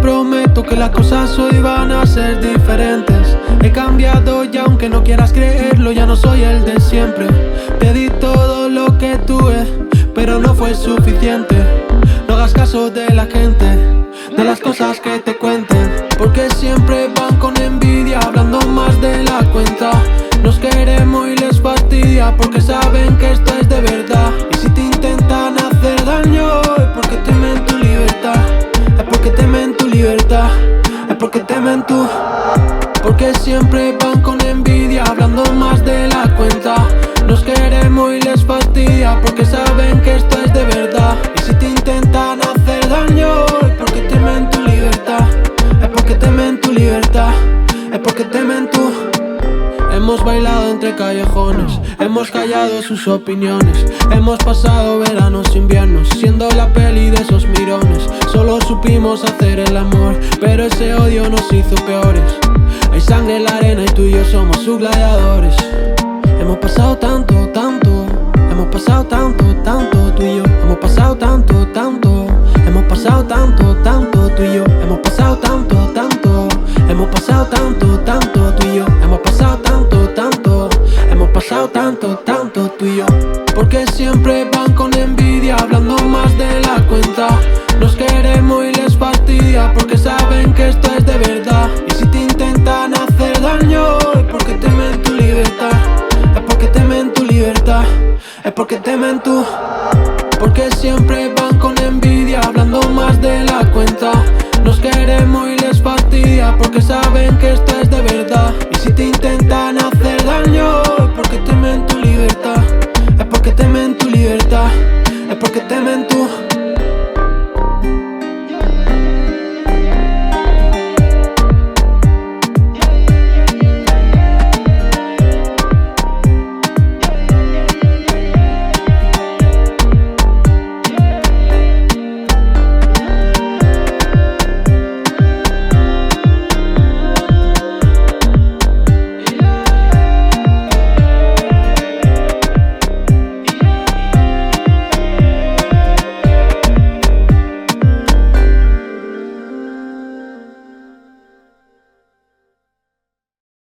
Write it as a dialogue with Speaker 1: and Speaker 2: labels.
Speaker 1: prometo que las cosas hoy van a ser diferentes. He cambiado y aunque no quieras creerlo, ya no soy el de siempre. Te di todo lo que tuve, pero no fue suficiente. No hagas caso de la gente, de las cosas que te cuenten, porque siempre van con envidia, hablando más de la cuenta. Nos queremos y les fastidia, porque saben que esto es de verdad. Y si te intentan hacer daño, es porque temen tu libertad. Es porque temen tu libertad. Es porque temen tu... Porque siempre van con envidia, hablando más de la cuenta. Nos queremos y les fastidia, porque saben que esto es de verdad. Y si te intentan hacer daño, es porque temen tu libertad. Es porque temen tu libertad. Es porque temen tu... Hemos bailado entre callejones, hemos callado sus opiniones. Hemos pasado veranos, inviernos, siendo la peli de esos mirones. Solo supimos hacer el amor, pero ese odio nos hizo peores. Hay sangre en la arena y tú y yo somos sus gladiadores. Hemos pasado tanto, tanto, hemos pasado tanto, tanto, tú y yo. Hemos pasado tanto, tanto, hemos pasado tanto, tanto, tú y yo. Hemos pasado tanto, tanto, hemos pasado tanto, tanto, tú y yo. Hemos pasado tanto, tanto, hemos pasado tanto, tanto, tú y yo. Porque siempre van con envidia, hablando más de la cuenta. Nos queremos y les fastidia, porque saben que esto es de verdad. Y si te intentan hacer daño, es porque temen tu libertad. Es porque temen tu libertad. Es porque temen tu... Porque siempre van con envidia, hablando más de la cuenta. Nos queremos y les fastidia, porque saben que esto es de verdad. Y si te intentan hacer daño, es porque temen tu libertad. Es porque temen tu libertad. Es porque temen tu...